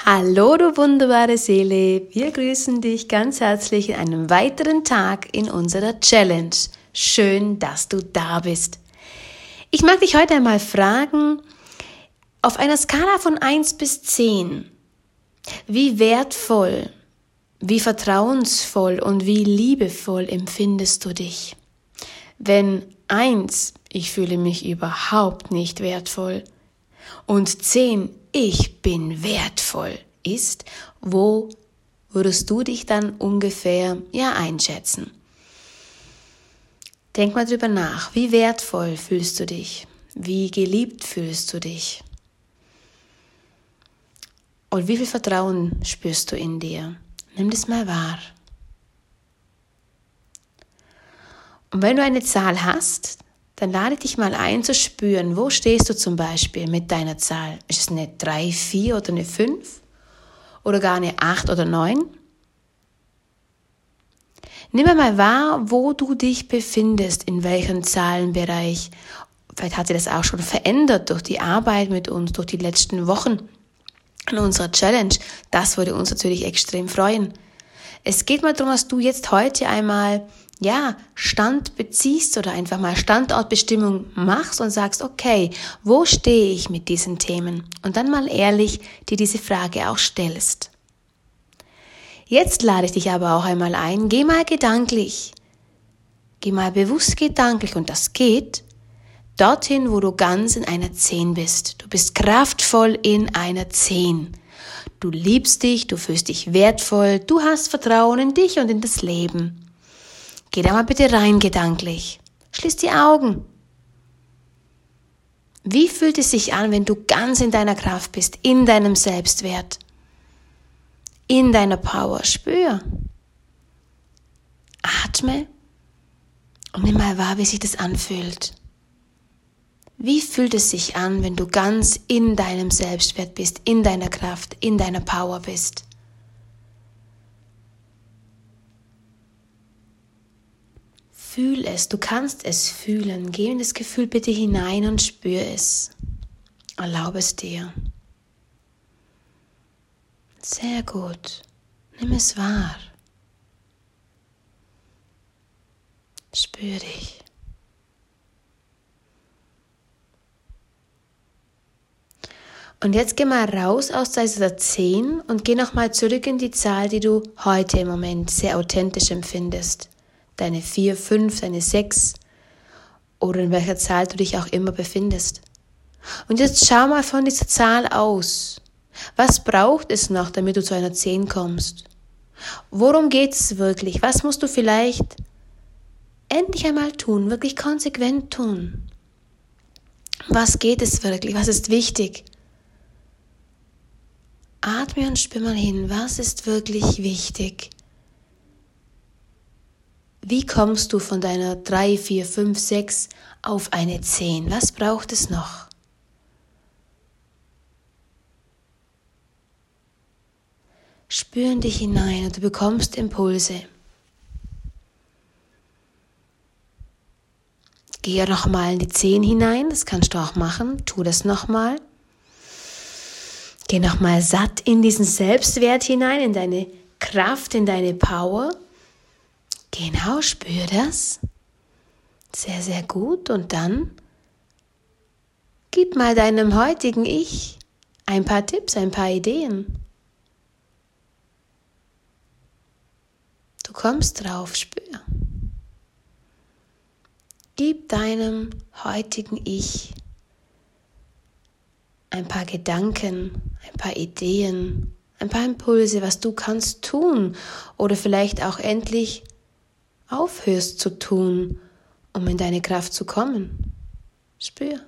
Hallo, du wunderbare Seele. Wir grüßen dich ganz herzlich in einem weiteren Tag in unserer Challenge. Schön, dass du da bist. Ich mag dich heute einmal fragen, auf einer Skala von 1 bis 10, wie wertvoll, wie vertrauensvoll und wie liebevoll empfindest du dich? Wenn 1, ich fühle mich überhaupt nicht wertvoll, und 10, ich bin wertvoll ist, wo würdest du dich dann ungefähr einschätzen? Denk mal drüber nach, wie wertvoll fühlst du dich? Wie geliebt fühlst du dich? Und wie viel Vertrauen spürst du in dir? Nimm das mal wahr. Und wenn du eine Zahl hast, dann lade dich mal ein zu spüren, wo stehst du zum Beispiel mit deiner Zahl? Ist es eine 3, 4 oder eine 5? Oder gar eine 8 oder 9? Nimm mal wahr, wo du dich befindest, in welchem Zahlenbereich. Vielleicht hat sich das auch schon verändert durch die Arbeit mit uns, durch die letzten Wochen in unserer Challenge. Das würde uns natürlich extrem freuen. Es geht mal darum, dass du jetzt heute einmal Stand beziehst oder einfach mal Standortbestimmung machst und sagst, okay, wo stehe ich mit diesen Themen? Und dann mal ehrlich dir diese Frage auch stellst. Jetzt lade ich dich aber auch einmal ein, geh mal bewusst gedanklich und das geht dorthin, wo du ganz in einer 10 bist. Du bist kraftvoll in einer 10. Du liebst dich, du fühlst dich wertvoll, du hast Vertrauen in dich und in das Leben. Geh da mal bitte rein gedanklich. Schließ die Augen. Wie fühlt es sich an, wenn du ganz in deiner Kraft bist, in deinem Selbstwert, in deiner Power? Spür. Atme und nimm mal wahr, wie sich das anfühlt. Wie fühlt es sich an, wenn du ganz in deinem Selbstwert bist, in deiner Kraft, in deiner Power bist? Fühl es, du kannst es fühlen. Geh in das Gefühl bitte hinein und spür es. Erlaube es dir. Sehr gut. Nimm es wahr. Spür dich. Und jetzt geh mal raus aus dieser 10 und geh nochmal zurück in die Zahl, die du heute im Moment sehr authentisch empfindest. Deine 4, 5, deine 6 oder in welcher Zahl du dich auch immer befindest. Und jetzt schau mal von dieser Zahl aus. Was braucht es noch, damit du zu einer 10 kommst? Worum geht es wirklich? Was musst du vielleicht endlich einmal tun, wirklich konsequent tun? Was geht es wirklich? Was ist wichtig? Atme und spür mal hin, was ist wirklich wichtig? Wie kommst du von deiner 3, 4, 5, 6 auf eine 10? Was braucht es noch? Spür in dich hinein und du bekommst Impulse. Gehe nochmal in die 10 hinein, das kannst du auch machen. Tu das nochmal. Geh nochmal satt in diesen Selbstwert hinein, in deine Kraft, in deine Power. Genau, spür das. Sehr, sehr gut. Und dann gib mal deinem heutigen Ich ein paar Tipps, ein paar Ideen. Du kommst drauf, spür. Gib deinem heutigen Ich ein paar Gedanken, ein paar Ideen, ein paar Impulse, was du kannst tun oder vielleicht auch endlich aufhörst zu tun, um in deine Kraft zu kommen. Spür.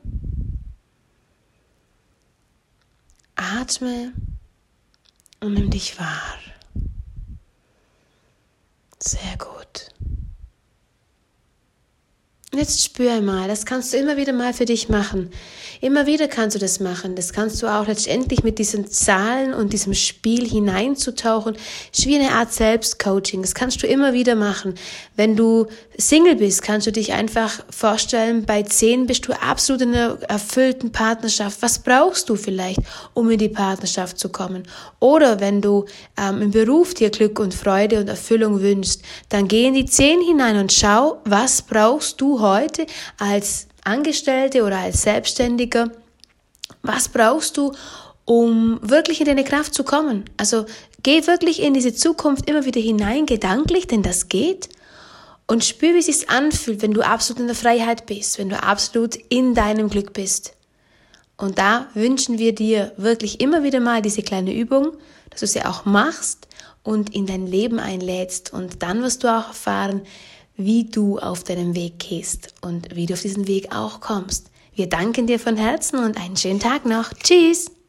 Atme und nimm dich wahr. Sehr gut. Und jetzt spür mal, das kannst du immer wieder mal für dich machen. Immer wieder kannst du das machen. Das kannst du auch letztendlich mit diesen Zahlen und diesem Spiel hineinzutauchen. Ist wie eine Art Selbstcoaching. Das kannst du immer wieder machen. Wenn du Single bist, kannst du dich einfach vorstellen, bei 10 bist du absolut in einer erfüllten Partnerschaft. Was brauchst du vielleicht, um in die Partnerschaft zu kommen? Oder wenn du im Beruf dir Glück und Freude und Erfüllung wünschst, dann geh in die 10 hinein und schau, was brauchst du heute als Angestellte oder als Selbstständiger, was brauchst du, um wirklich in deine Kraft zu kommen? Also geh wirklich in diese Zukunft immer wieder hinein, gedanklich, denn das geht. Und spür, wie es sich anfühlt, wenn du absolut in der Freiheit bist, wenn du absolut in deinem Glück bist. Und da wünschen wir dir wirklich immer wieder mal diese kleine Übung, dass du sie auch machst und in dein Leben einlädst. Und dann wirst du auch erfahren, wie du auf deinem Weg gehst und wie du auf diesen Weg auch kommst. Wir danken dir von Herzen und einen schönen Tag noch. Tschüss!